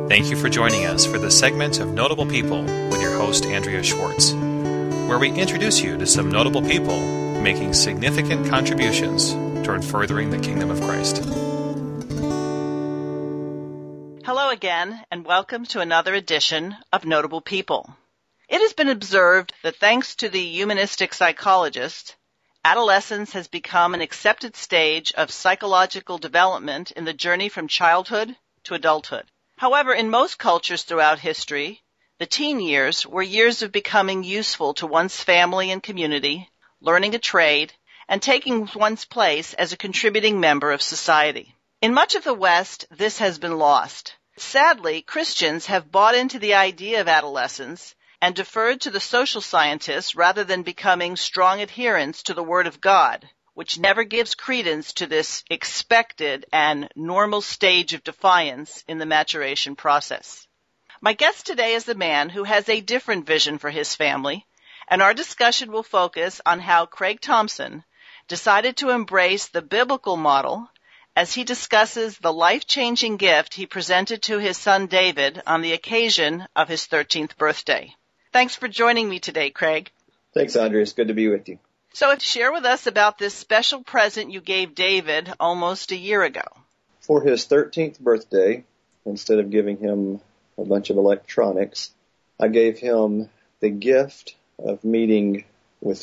Thank you for joining us for this segment of Notable People with your host, Andrea Schwartz, where we introduce you to some notable people making significant contributions toward furthering the kingdom of Christ. Hello again, and welcome to another edition of Notable People. It has been observed that thanks to the humanistic psychologist, adolescence has become an accepted stage of psychological development in the journey from childhood to adulthood. However, in most cultures throughout history, the teen years were years of becoming useful to one's family and community, learning a trade, and taking one's place as a contributing member of society. In much of the West, this has been lost. Sadly, Christians have bought into the idea of adolescence and deferred to the social scientists rather than becoming strong adherents to the Word of God, which never gives credence to this expected and normal stage of defiance in the maturation process. My guest today is a man who has a different vision for his family, and our discussion will focus on how Craig Thompson decided to embrace the biblical model as he discusses the life-changing gift he presented to his son David on the occasion of his 13th birthday. Thanks for joining me today, Craig. Thanks, Andrea. It's good to be with you. So share with us about this special present you gave David almost a year ago. For his 13th birthday, instead of giving him a bunch of electronics, I gave him the gift of meeting with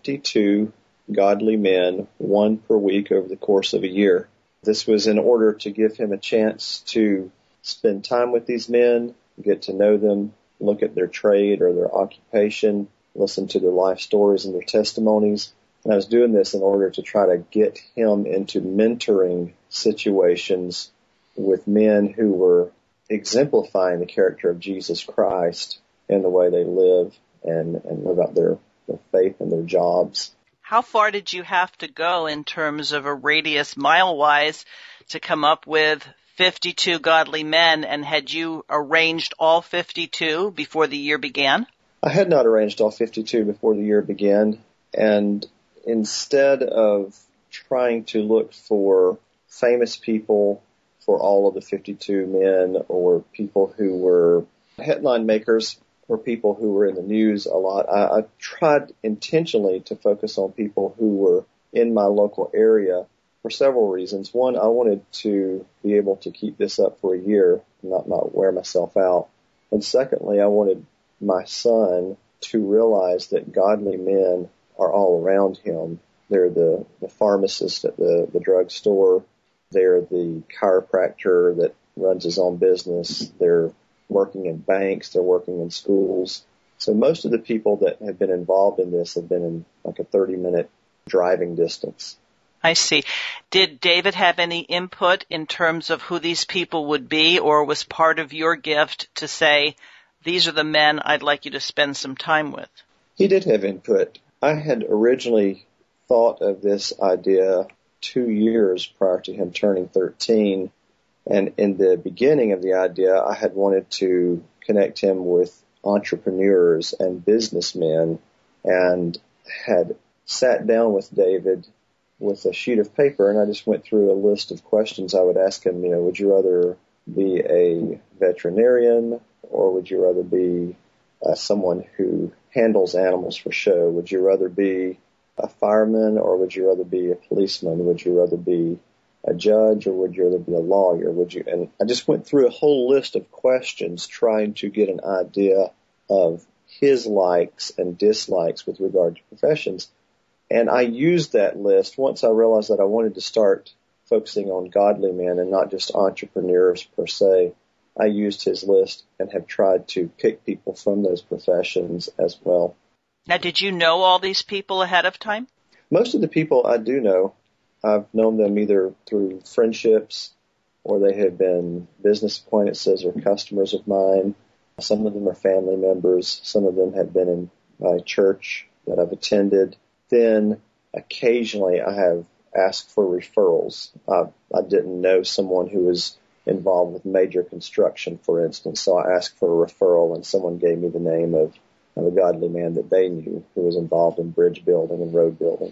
52 godly men, one per week over the course of a year. This was in order to give him a chance to spend time with these men, get to know them, look at their trade or their occupation, listen to their life stories and their testimonies. And I was doing this in order to try to get him into mentoring situations with men who were exemplifying the character of Jesus Christ in the way they live and live out their faith and their jobs. How far did you have to go in terms of a radius mile-wise to come up with 52 godly men, and had you arranged all 52 before the year began? I had not arranged all 52 before the year began, and instead of trying to look for famous people for all of the 52 men or people who were headline makers or people who were in the news a lot, I tried intentionally to focus on people who were in my local area for several reasons. One, I wanted to be able to keep this up for a year, not wear myself out. And secondly, I wanted my son to realize that godly men are all around him. They're the pharmacist at the drugstore. They're the chiropractor that runs his own business. They're working in banks. They're working in schools. So most of the people that have been involved in this have been in like a 30-minute driving distance. I see. Did David have any input in terms of who these people would be, or was part of your gift to say, these are the men I'd like you to spend some time with? He did have input. I had originally thought of this idea 2 years prior to him turning 13, and in the beginning of the idea, I had wanted to connect him with entrepreneurs and businessmen, and had sat down with David with a sheet of paper, and I just went through a list of questions I would ask him. Would you rather be a veterinarian, or would you rather be someone who handles animals for show? Would you rather be a fireman, or would you rather be a policeman? Would you rather be a judge, or would you rather be a lawyer? And I just went through a whole list of questions trying to get an idea of his likes and dislikes with regard to professions. And I used that list once I realized that I wanted to start focusing on godly men and not just entrepreneurs per se. I used his list and have tried to pick people from those professions as well. Now, did you know all these people ahead of time? Most of the people I do know. I've known them either through friendships or they have been business acquaintances or customers of mine. Some of them are family members. Some of them have been in my church that I've attended. Then occasionally I have asked for referrals. I didn't know someone who was involved with major construction, for instance, so I asked for a referral, and someone gave me the name of a godly man that they knew who was involved in bridge building and road building.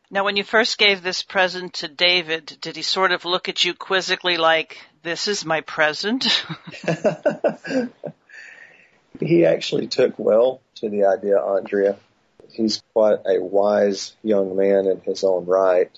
Now, when you first gave this present to David, did he sort of look at you quizzically like, this is my present? He actually took well to the idea, Andrea. He's quite a wise young man in his own right,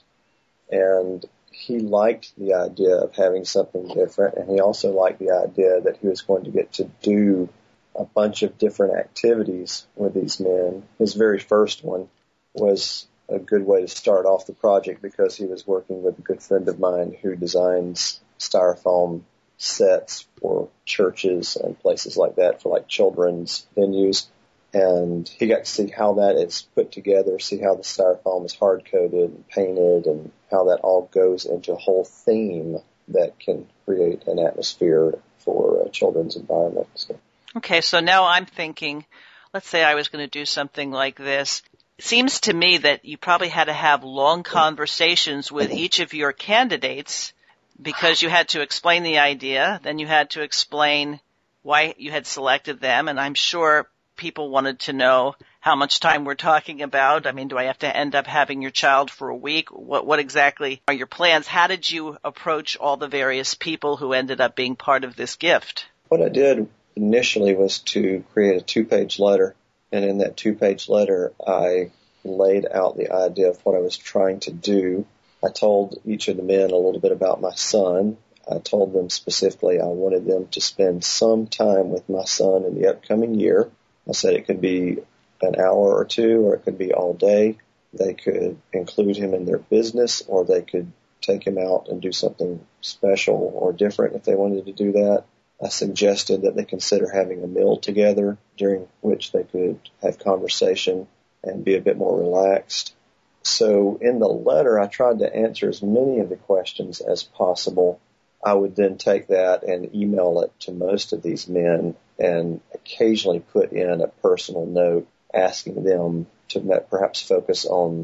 and he liked the idea of having something different, and he also liked the idea that he was going to get to do a bunch of different activities with these men. His very first one was a good way to start off the project because he was working with a good friend of mine who designs styrofoam sets for churches and places like that for like children's venues. And he got to see how that is put together, see how the styrofoam is hard-coated and painted and how that all goes into a whole theme that can create an atmosphere for a children's environment. Okay, so now I'm thinking, let's say I was going to do something like this. It seems to me that you probably had to have long conversations with each of your candidates because you had to explain the idea, then you had to explain why you had selected them, and I'm sure people wanted to know how much time we're talking about. I mean, do I have to end up having your child for a week? What exactly are your plans? How did you approach all the various people who ended up being part of this gift? What I did initially was to create a 2-page letter. And in that 2-page letter, I laid out the idea of what I was trying to do. I told each of the men a little bit about my son. I told them specifically I wanted them to spend some time with my son in the upcoming year. I said it could be an hour or two, or it could be all day. They could include him in their business, or they could take him out and do something special or different if they wanted to do that. I suggested that they consider having a meal together during which they could have conversation and be a bit more relaxed. So in the letter, I tried to answer as many of the questions as possible. I would then take that and email it to most of these men and occasionally put in a personal note asking them to perhaps focus on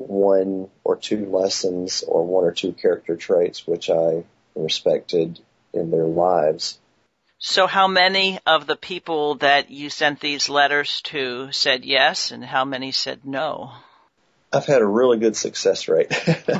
1 or 2 lessons or 1 or 2 character traits which I respected in their lives. So how many of the people that you sent these letters to said yes, and how many said no? I've had a really good success rate.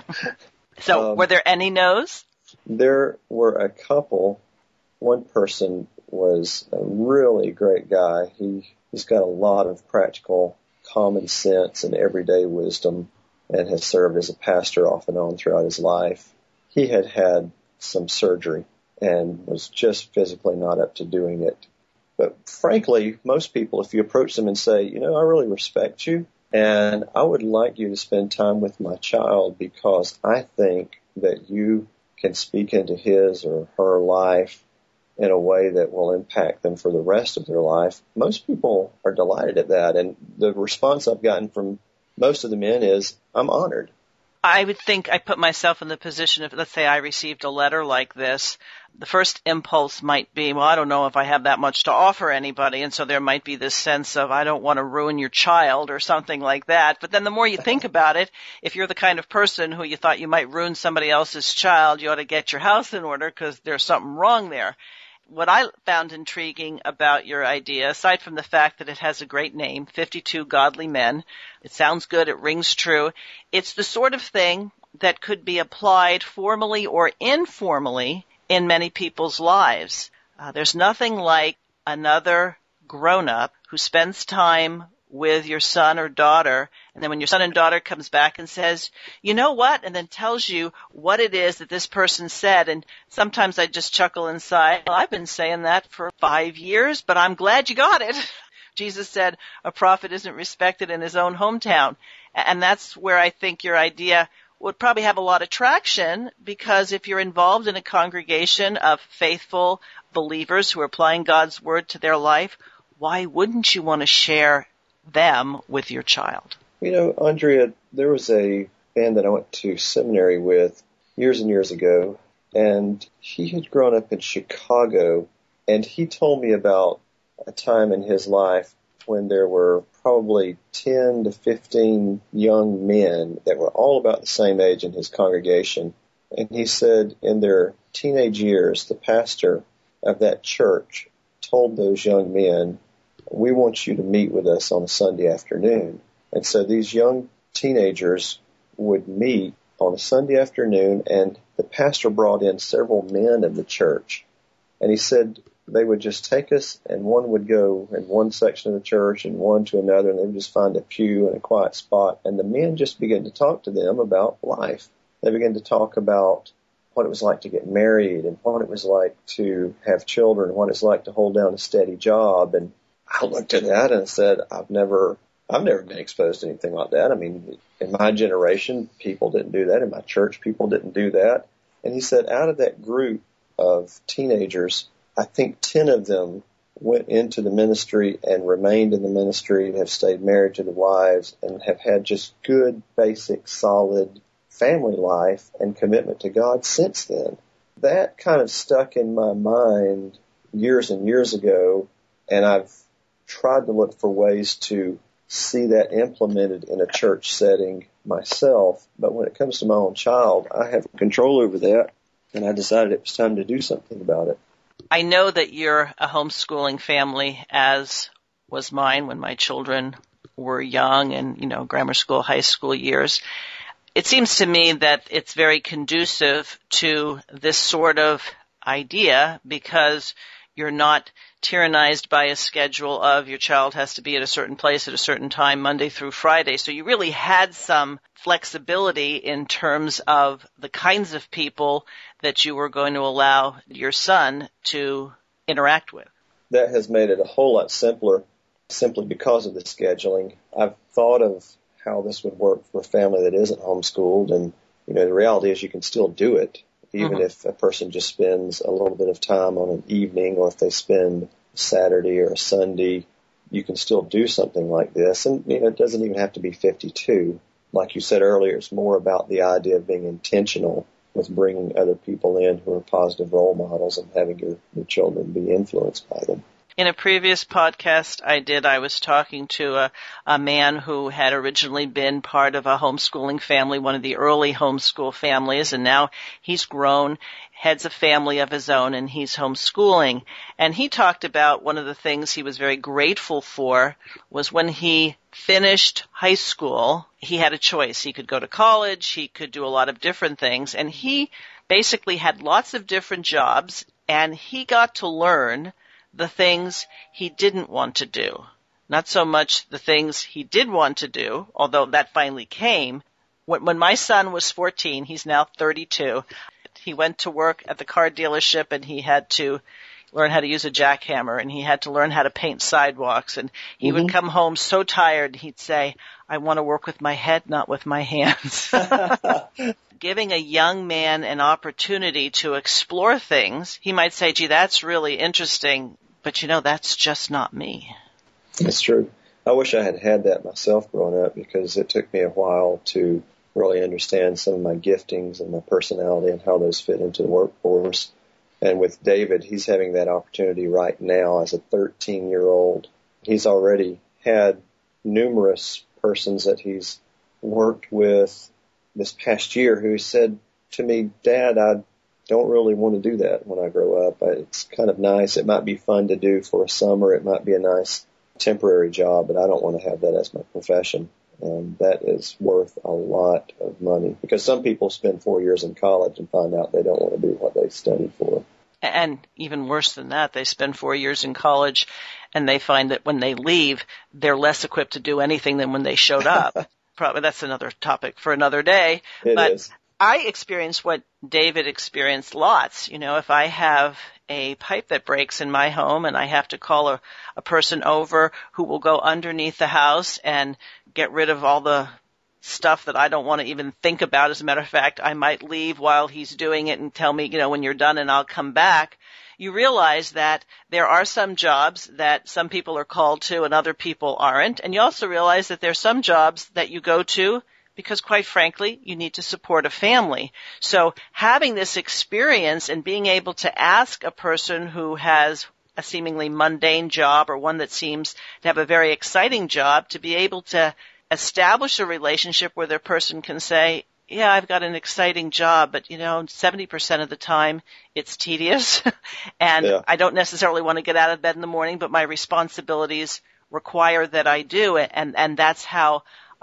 So were there any no's? There were a couple. One person was a really great guy. He's got a lot of practical common sense and everyday wisdom and has served as a pastor off and on throughout his life. He had had some surgery and was just physically not up to doing it. But frankly, most people, if you approach them and say, you know, I really respect you, and I would like you to spend time with my child because I think that you can speak into his or her life in a way that will impact them for the rest of their life, most people are delighted at that. And the response I've gotten from most of the men is, I'm honored. I would think I put myself in the position of, let's say I received a letter like this. The first impulse might be, well, I don't know if I have that much to offer anybody. And so there might be this sense of, I don't want to ruin your child or something like that. But then the more you think about it, if you're the kind of person who you thought you might ruin somebody else's child, you ought to get your house in order because there's something wrong there. What I found intriguing about your idea, aside from the fact that it has a great name, 52 Godly Men, it sounds good, it rings true, it's the sort of thing that could be applied formally or informally in many people's lives. There's nothing like another grown-up who spends time with your son or daughter, and then when your son and daughter comes back and says, you know what, and then tells you what it is that this person said, and sometimes I just chuckle inside, well, I've been saying that for 5 years, but I'm glad you got it. Jesus said a prophet isn't respected in his own hometown, and that's where I think your idea would probably have a lot of traction, because if you're involved in a congregation of faithful believers who are applying God's word to their life, why wouldn't you want to share them with your child? You know, Andrea, there was a man that I went to seminary with years and years ago, and he had grown up in Chicago, and he told me about a time in his life when there were probably 10 to 15 young men that were all about the same age in his congregation. And he said in their teenage years, the pastor of that church told those young men, we want you to meet with us on a Sunday afternoon. And so these young teenagers would meet on a Sunday afternoon, and the pastor brought in several men in the church. And he said they would just take us, and one would go in one section of the church and one to another, and they would just find a pew and a quiet spot. And the men just began to talk to them about life. They began to talk about what it was like to get married and what it was like to have children, and what it's like to hold down a steady job. And I looked at that and said, I've never been exposed to anything like that. I mean, in my generation, people didn't do that. In my church, people didn't do that. And he said, out of that group of teenagers, I think 10 of them went into the ministry and remained in the ministry and have stayed married to the wives and have had just good, basic, solid family life and commitment to God since then. That kind of stuck in my mind years and years ago, and I've tried to look for ways to see that implemented in a church setting myself. But when it comes to my own child, I have control over that, and I decided it was time to do something about it. I know that you're a homeschooling family, as was mine when my children were young and, grammar school, high school years. It seems to me that it's very conducive to this sort of idea because you're not tyrannized by a schedule of your child has to be at a certain place at a certain time, Monday through Friday. So you really had some flexibility in terms of the kinds of people that you were going to allow your son to interact with. That has made it a whole lot simpler simply because of the scheduling. I've thought of how this would work for a family that isn't homeschooled, and the reality is you can still do it. Even if a person just spends a little bit of time on an evening, or if they spend a Saturday or a Sunday, you can still do something like this. And, it doesn't even have to be 52. Like you said earlier, it's more about the idea of being intentional with bringing other people in who are positive role models and having your children be influenced by them. In a previous podcast I was talking to a man who had originally been part of a homeschooling family, one of the early homeschool families, and now he's grown, heads a family of his own, and he's homeschooling. And he talked about one of the things he was very grateful for was when he finished high school, he had a choice. He could go to college, he could do a lot of different things, and he basically had lots of different jobs, and he got to learn the things he didn't want to do. Not so much the things he did want to do, although that finally came. When my son was 14, he's now 32, he went to work at the car dealership and he had to learn how to use a jackhammer and he had to learn how to paint sidewalks. And he would come home so tired, he'd say, I want to work with my head, not with my hands. Giving a young man an opportunity to explore things, he might say, gee, that's really interesting, but that's just not me. It's true. I wish I had had that myself growing up because it took me a while to really understand some of my giftings and my personality and how those fit into the workforce. And with David, he's having that opportunity right now as a 13-year-old. He's already had numerous persons that he's worked with this past year who said to me, Dad, I don't really want to do that when I grow up. It's kind of nice. It might be fun to do for a summer. It might be a nice temporary job, but I don't want to have that as my profession. And that is worth a lot of money because some people spend 4 years in college and find out they don't want to do what they studied for. And even worse than that, they spend 4 years in college and they find that when they leave, they're less equipped to do anything than when they showed up. Probably that's another topic for another day. It is. I experienced what David experienced lots. If I have a pipe that breaks in my home and I have to call a person over who will go underneath the house and get rid of all the stuff that I don't want to even think about. As a matter of fact, I might leave while he's doing it and tell me, when you're done and I'll come back. You realize that there are some jobs that some people are called to and other people aren't. And you also realize that there are some jobs that you go to because, quite frankly, you need to support a family. So having this experience and being able to ask a person who has a seemingly mundane job or one that seems to have a very exciting job to be able to establish a relationship where their person can say, yeah, I've got an exciting job, but 70% of the time it's tedious and I don't necessarily want to get out of bed in the morning, but my responsibilities require that I do it. And that's how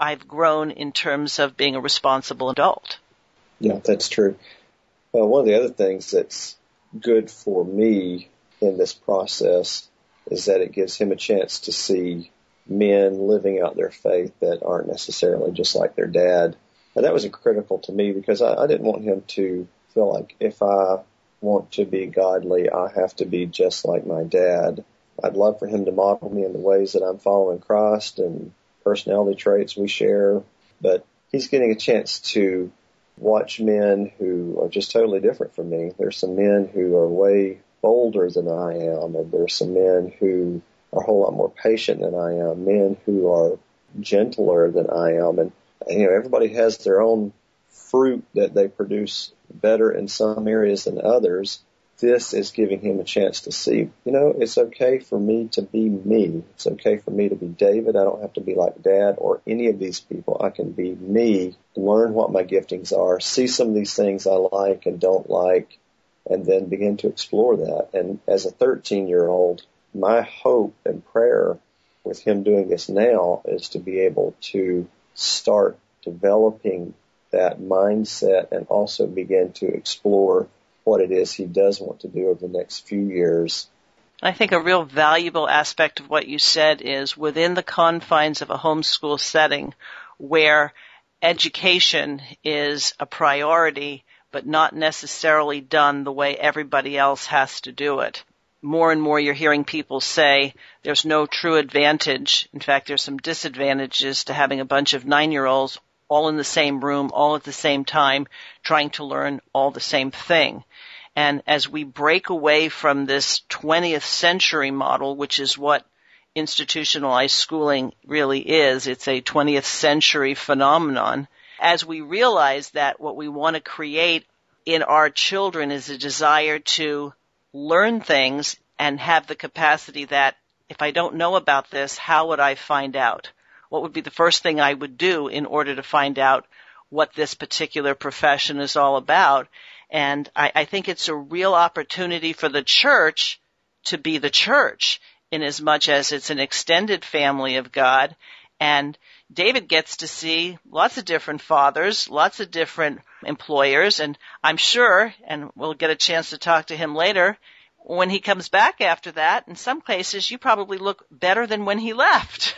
I've grown in terms of being a responsible adult. Yeah, that's true. Well, one of the other things that's good for me in this process is that it gives him a chance to see men living out their faith that aren't necessarily just like their dad. And that was critical to me because I didn't want him to feel like if I want to be godly, I have to be just like my dad. I'd love for him to model me in the ways that I'm following Christ and personality traits we share. But he's getting a chance to watch men who are just totally different from me. There's some men who are way bolder than I am, and there's some men who are a whole lot more patient than I am, men who are gentler than I am. And, everybody has their own fruit that they produce better in some areas than others. This is giving him a chance to see, it's okay for me to be me. It's okay for me to be David. I don't have to be like Dad or any of these people. I can be me, learn what my giftings are, see some of these things I like and don't like, and then begin to explore that. And as a 13-year-old, my hope and prayer with him doing this now is to be able to start developing that mindset and also begin to explore what it is he does want to do over the next few years. I think a real valuable aspect of what you said is within the confines of a homeschool setting where education is a priority but not necessarily done the way everybody else has to do it. More and more you're hearing people say there's no true advantage. In fact, there's some disadvantages to having a bunch of 9-year-olds all in the same room, all at the same time, trying to learn all the same thing. And as we break away from this 20th century model, which is what institutionalized schooling really is, it's a 20th century phenomenon, as we realize that what we want to create in our children is a desire to learn things and have the capacity that if I don't know about this, how would I find out? What would be the first thing I would do in order to find out what this particular profession is all about? And I think it's a real opportunity for the church to be the church in as much as it's an extended family of God. And David gets to see lots of different fathers, lots of different employers. And I'm sure, and we'll get a chance to talk to him later, when he comes back after that, in some cases, you probably look better than when he left.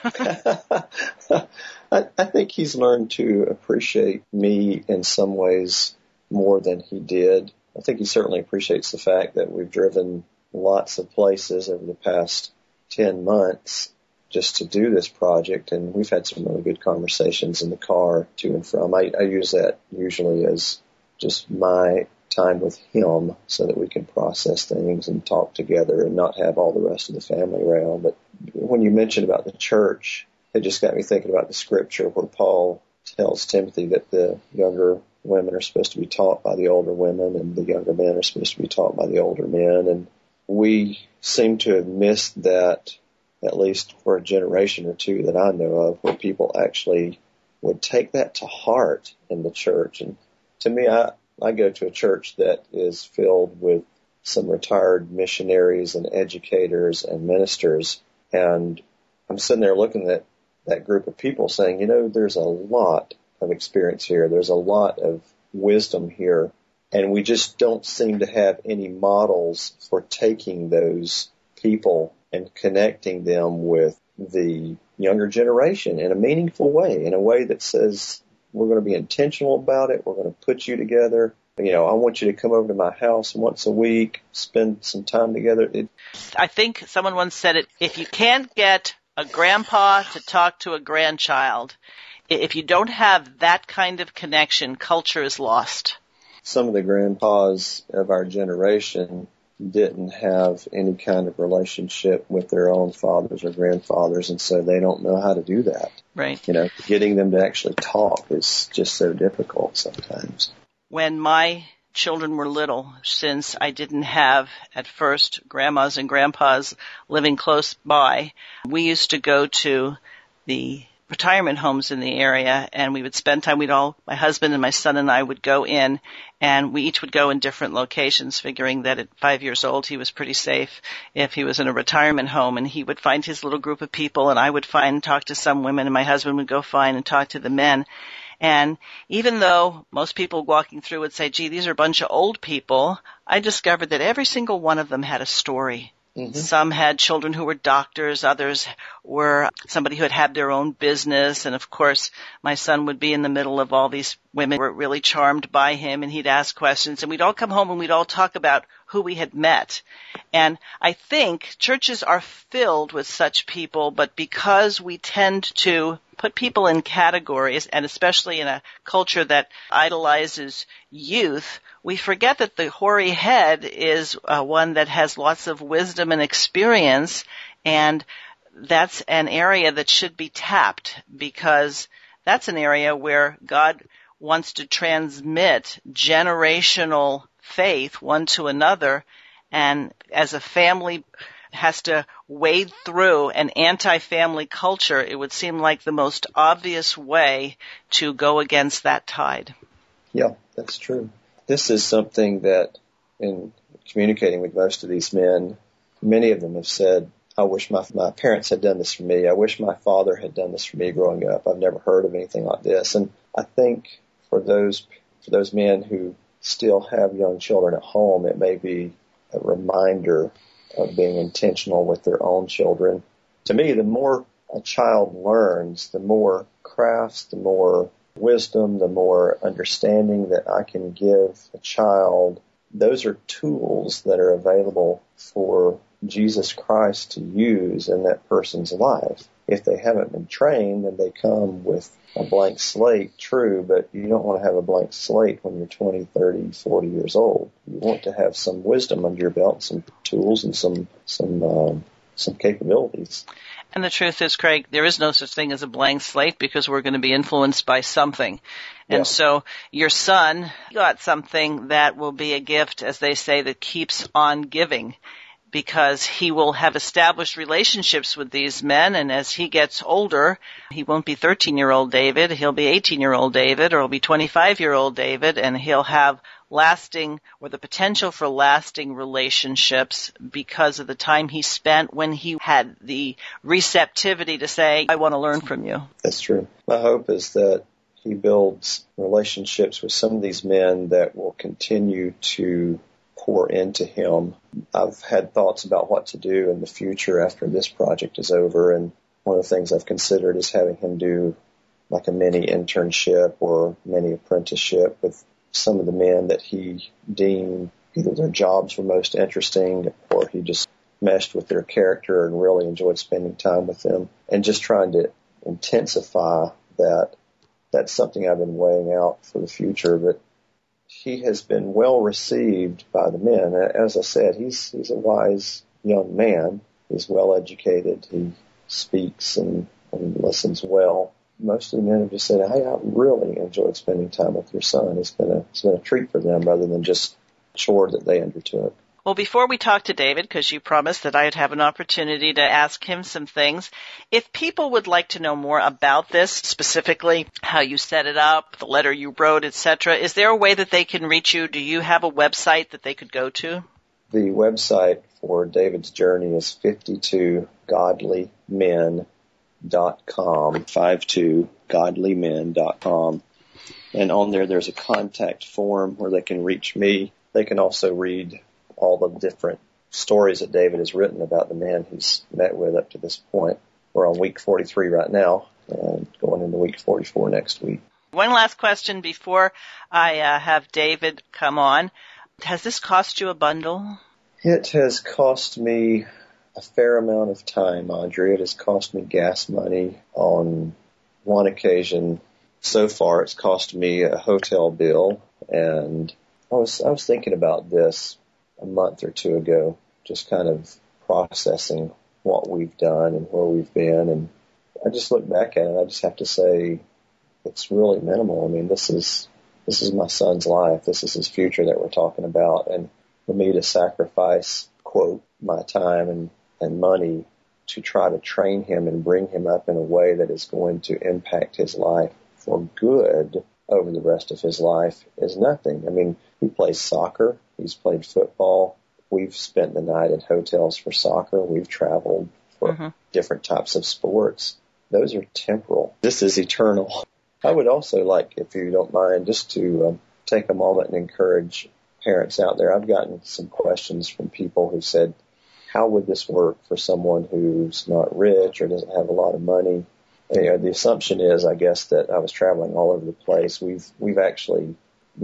I think he's learned to appreciate me in some ways more than he did. I think he certainly appreciates the fact that we've driven lots of places over the past 10 months just to do this project, and we've had some really good conversations in the car to and from. I use that usually as just my time with him so that we can process things and talk together and not have all the rest of the family around. But when you mentioned about the church, it just got me thinking about the scripture where Paul tells Timothy that the younger women are supposed to be taught by the older women and the younger men are supposed to be taught by the older men. And we seem to have missed that, at least for a generation or two that I know of, where people actually would take that to heart in the church. And to me, I go to a church that is filled with some retired missionaries and educators and ministers, and I'm sitting there looking at that group of people saying, there's a lot of experience here. There's a lot of wisdom here, and we just don't seem to have any models for taking those people and connecting them with the younger generation in a meaningful way, in a way that says, we're going to be intentional about it. We're going to put you together. I want you to come over to my house once a week, spend some time together. I think someone once said it, if you can't get a grandpa to talk to a grandchild, if you don't have that kind of connection, culture is lost. Some of the grandpas of our generation didn't have any kind of relationship with their own fathers or grandfathers, and so they don't know how to do that. Right. Getting them to actually talk is just so difficult sometimes. When my children were little, since I didn't have, at first, grandmas and grandpas living close by, we used to go to the retirement homes in the area, and we would spend time. My husband and my son and I would go in, and we each would go in different locations, figuring that at 5 years old he was pretty safe if he was in a retirement home, and he would find his little group of people, and I would find and talk to some women, and my husband would go find and talk to the men. And even though most people walking through would say, gee, these are a bunch of old people, I discovered that every single one of them had a story. Mm-hmm. Some had children who were doctors, others were somebody who had their own business, and of course my son would be in the middle of all these women who were really charmed by him, and he'd ask questions, and we'd all come home and we'd all talk about who we had met. And I think churches are filled with such people, but because we tend to put people in categories, and especially in a culture that idolizes youth, we forget that the hoary head is one that has lots of wisdom and experience, and that's an area that should be tapped, because that's an area where God wants to transmit generational faith one to another, and as a family has to wade through an anti-family culture, it would seem like the most obvious way to go against that tide. Yeah, that's true. This is something that, in communicating with most of these men, many of them have said, I wish my parents had done this for me. I wish my father had done this for me growing up. I've never heard of anything like this. And I think for those men who still have young children at home, it may be a reminder of being intentional with their own children. To me, the more a child learns, the more crafts, the more wisdom, the more understanding that I can give a child. Those are tools that are available for Jesus Christ to use in that person's life. If they haven't been trained, then they come with a blank slate, true, but you don't want to have a blank slate when you're 20, 30, 40 years old. You want to have some wisdom under your belt, some tools, and some capabilities. And the truth is, Craig, there is no such thing as a blank slate, because we're going to be influenced by something. And so your son got something that will be a gift, as they say, that keeps on giving, because he will have established relationships with these men, and as he gets older, he won't be 13-year-old David, he'll be 18-year-old David, or he'll be 25-year-old David, and he'll have lasting, or the potential for lasting relationships because of the time he spent when he had the receptivity to say, I want to learn from you. That's true. My hope is that he builds relationships with some of these men that will continue to pour into him. I've had thoughts about what to do in the future after this project is over, and one of the things I've considered is having him do like a mini internship or mini apprenticeship with some of the men that he deemed either their jobs were most interesting or he just meshed with their character and really enjoyed spending time with them, and just trying to intensify that. That's something I've been weighing out for the future, but he has been well received by the men. As I said, he's a wise young man. He's well educated. He speaks and listens well. Most of the men have just said, hey, I really enjoyed spending time with your son. It's been a treat for them rather than just a chore that they undertook. Well, before we talk to David, because you promised that I'd have an opportunity to ask him some things, if people would like to know more about this, specifically how you set it up, the letter you wrote, etc., is there a way that they can reach you? Do you have a website that they could go to? The website for David's journey is 52godlymen.com, 52godlymen.com. And on there's a contact form where they can reach me. They can also read all the different stories that David has written about the man he's met with up to this point. We're on week 43 right now and going into week 44 next week. One last question before I have David come on. Has this cost you a bundle? It has cost me a fair amount of time, Audrey. It has cost me gas money on one occasion. So far, it's cost me a hotel bill, and I was thinking about this a month or two ago, just kind of processing what we've done and where we've been. And I just look back at it, I just have to say it's really minimal. I mean, this is my son's life. This is his future that we're talking about. And for me to sacrifice, quote, my time and money to try to train him and bring him up in a way that is going to impact his life for good over the rest of his life is nothing. I mean, he plays soccer. He's played football. We've spent the night at hotels for soccer. We've traveled for different types of sports. Those are temporal. This is eternal. I would also like, if you don't mind, just to take a moment and encourage parents out there. I've gotten some questions from people who said, how would this work for someone who's not rich or doesn't have a lot of money? And, the assumption is, I guess, that I was traveling all over the place. We've actually,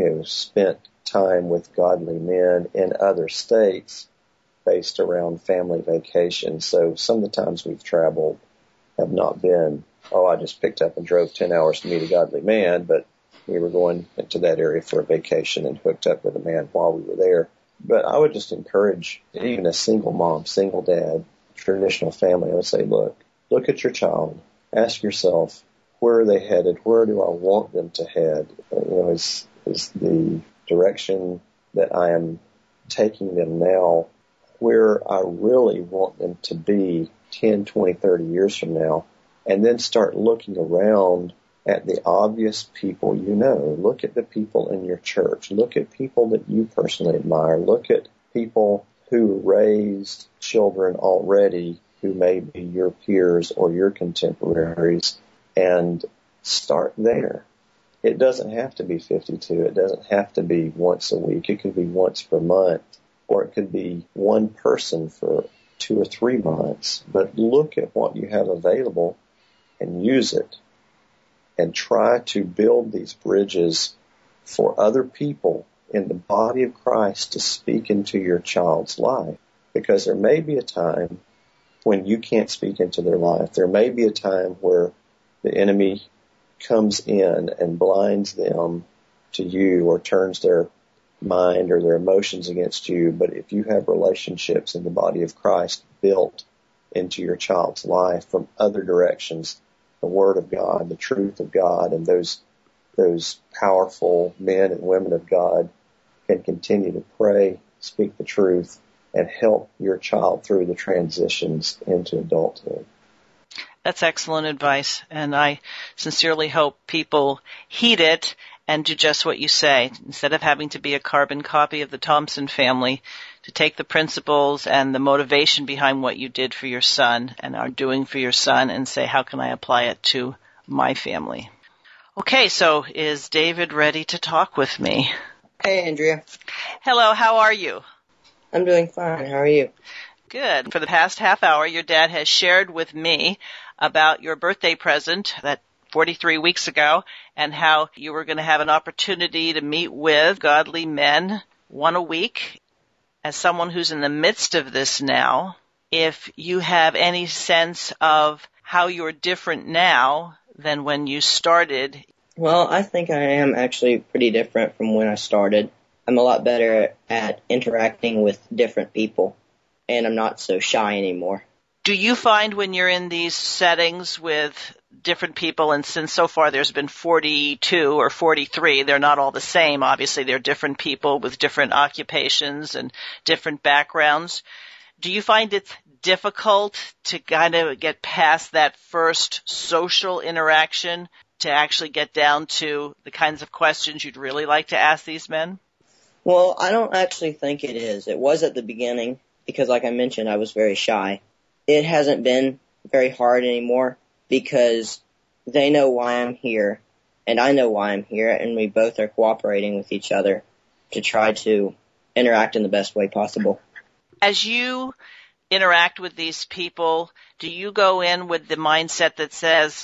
spent time with godly men in other states based around family vacations. So some of the times we've traveled have not been, I just picked up and drove 10 hours to meet a godly man, but we were going into that area for a vacation and hooked up with a man while we were there. But I would just encourage even a single mom, single dad, traditional family, I would say, look at your child. Ask yourself, where are they headed? Where do I want them to head? Is the direction that I am taking them now where I really want them to be 10, 20, 30 years from now? And then start looking around at the obvious people you know. Look at the people in your church. Look at people that you personally admire. Look at people who raised children already who may be your peers or your contemporaries, and start there. It doesn't have to be 52. It doesn't have to be once a week. It could be once per month, or it could be one person for 2 or 3 months. But look at what you have available and use it, and try to build these bridges for other people in the body of Christ to speak into your child's life. Because there may be a time when you can't speak into their life. There may be a time where the enemy comes in and blinds them to you or turns their mind or their emotions against you. But if you have relationships in the body of Christ built into your child's life from other directions, the Word of God, the truth of God, and those powerful men and women of God can continue to pray, speak the truth, and help your child through the transitions into adulthood. That's excellent advice, and I sincerely hope people heed it and do just what you say. Instead of having to be a carbon copy of the Thompson family, to take the principles and the motivation behind what you did for your son and are doing for your son and say, how can I apply it to my family? Okay, so is David ready to talk with me? Hey, Andrea. Hello, how are you? I'm doing fine. How are you? Good. For the past half hour, your dad has shared with me about your birthday present that 43 weeks ago and how you were going to have an opportunity to meet with godly men, one a week. As someone who's in the midst of this now, if you have any sense of how you're different now than when you started. Well, I think I am actually pretty different from when I started. I'm a lot better at interacting with different people, and I'm not so shy anymore. Do you find when you're in these settings with different people, and since so far there's been 42 or 43, they're not all the same, obviously they're different people with different occupations and different backgrounds, do you find it's difficult to kind of get past that first social interaction to actually get down to the kinds of questions you'd really like to ask these men? Well, I don't actually think it is. It was at the beginning because, like I mentioned, I was very shy. It hasn't been very hard anymore because they know why I'm here and I know why I'm here, and we both are cooperating with each other to try to interact in the best way possible. As you interact with these people, do you go in with the mindset that says,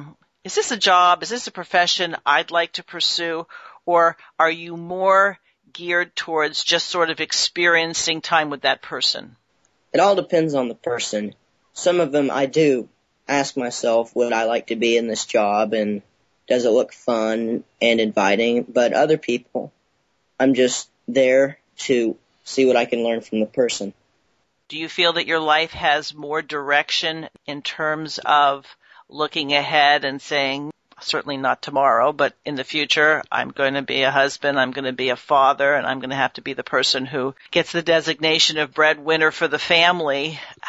is this a job? Is this a profession I'd like to pursue? Or are you more geared towards just sort of experiencing time with that person? It all depends on the person. Some of them I do ask myself, would I like to be in this job, and does it look fun and inviting? But other people, I'm just there to see what I can learn from the person. Do you feel that your life has more direction in terms of looking ahead and saying, certainly not tomorrow, but in the future, I'm going to be a husband, I'm going to be a father, and I'm going to have to be the person who gets the designation of breadwinner for the family?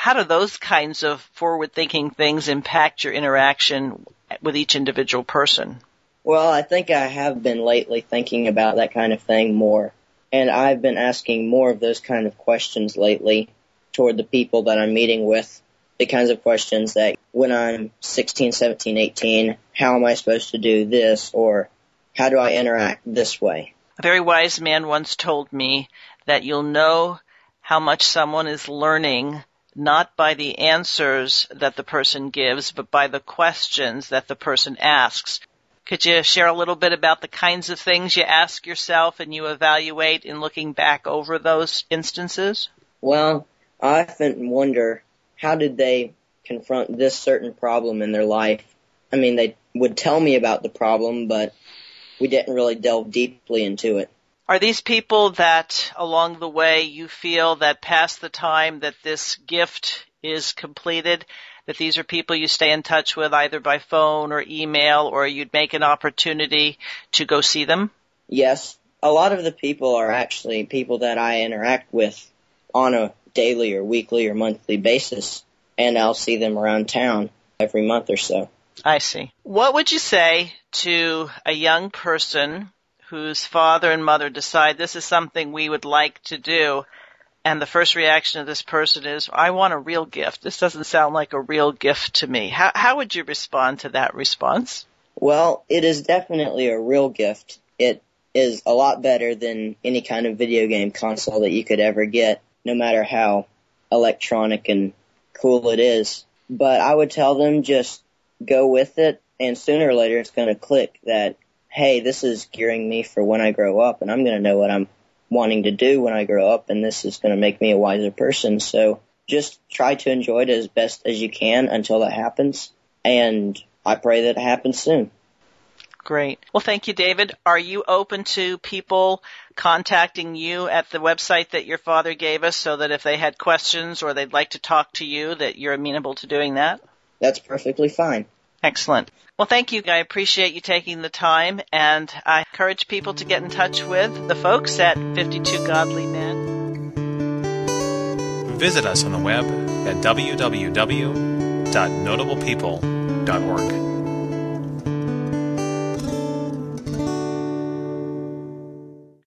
how do those kinds of forward-thinking things impact your interaction with each individual person? Well, I think I have been lately thinking about that kind of thing more. And I've been asking more of those kind of questions lately toward the people that I'm meeting with. The kinds of questions that when I'm 16, 17, 18, how am I supposed to do this? Or how do I interact this way? A very wise man once told me that you'll know how much someone is learning not by the answers that the person gives, but by the questions that the person asks. Could you share a little bit about the kinds of things you ask yourself and you evaluate in looking back over those instances? Well, I often wonder, how did they confront this certain problem in their life? I mean, they would tell me about the problem, but we didn't really delve deeply into it. Are these people that along the way you feel that past the time that this gift is completed, that these are people you stay in touch with either by phone or email, or you'd make an opportunity to go see them? Yes. A lot of the people are actually people that I interact with on a daily or weekly or monthly basis, and I'll see them around town every month or so. I see. What would you say to a young person whose father and mother decide this is something we would like to do, and the first reaction of this person is, I want a real gift. This doesn't sound like a real gift to me. How would you respond to that response? Well, it is definitely a real gift. It is a lot better than any kind of video game console that you could ever get, no matter how electronic and cool it is. But I would tell them just go with it, and sooner or later it's going to click that, hey, this is gearing me for when I grow up, and I'm going to know what I'm wanting to do when I grow up, and this is going to make me a wiser person. So just try to enjoy it as best as you can until that happens, and I pray that it happens soon. Great. Well, thank you, David. Are you open to people contacting you at the website that your father gave us so that if they had questions or they'd like to talk to you, that you're amenable to doing that? That's perfectly fine. Excellent. Well, thank you. I appreciate you taking the time, and I encourage people to get in touch with the folks at 52 Godly Men. Visit us on the web at www.notablepeople.org.